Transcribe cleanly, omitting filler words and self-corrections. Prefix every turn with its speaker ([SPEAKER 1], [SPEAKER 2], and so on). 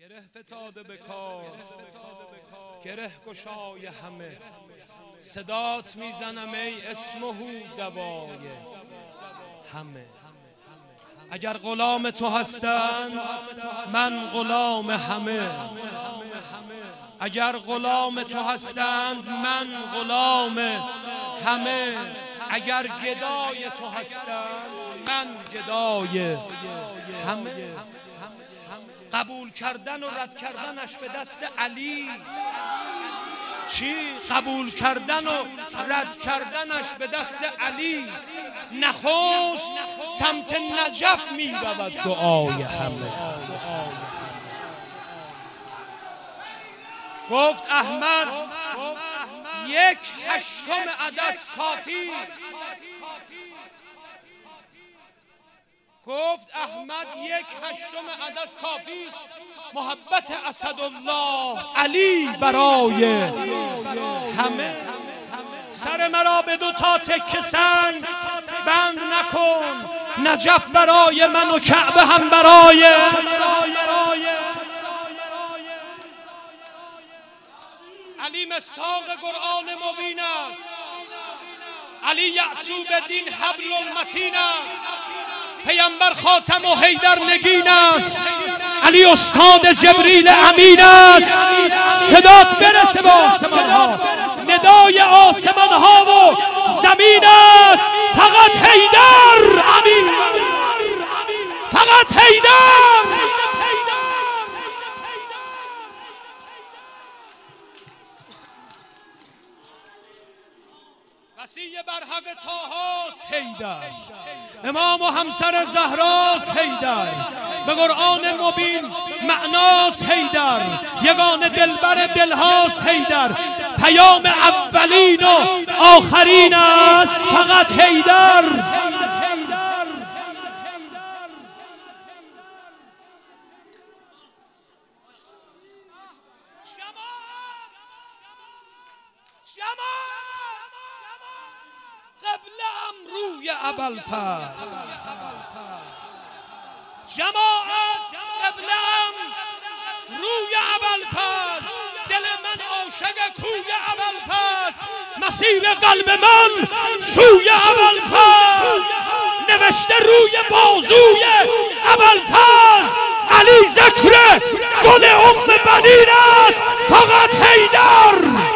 [SPEAKER 1] گره فتاده به کار، گره گشای همه، صدات میزنم ای اسمه دوای همه. اگر غلام تو هستند من غلام همه، اگر غلام تو هستند من غلام همه، اگر گدای تو هستند من گدای همه. قبول کردن و رد کردنش به دست علی. چی؟ قبول کردن و رد کردنش به دست علی. نخست سمت نجف می رود دعای همه. گفت احمد 1/8 عدس کافی. گفت احمد 1/8 عدس کافی است. محبت اسدالله علی برای همه. سر مرا به 2 تکه سنگ بند نکن، نجف برای من و کعبه هم برای. علی مصداق قرآن مبین است، علی یعصوب دین حبل المتین است، پیامبر خاتم و حیدر نگین است، علی استاد جبریل امین است. صدات برسه به آسمان ها، ندای آسمان ها و زمین است. فقط حیدر امین، فقط حیدر. وسیع برحق طاهاست حیدر، امام و همسر زهراست حیدر، به قرآن مبین معناست حیدر، یگانه دلبر دلهاست حیدر، پیام اولین و آخرین است فقط حیدر. قبله‌ام روی ابوالفضل، جماعت قبله‌ام روی ابوالفضل، دل من عاشق کوی ابوالفضل، مسیر قلب من سوی ابوالفضل، نوشته روی بازوی ابوالفضل، علی ذکر گل ام بنین است فقط حیدر.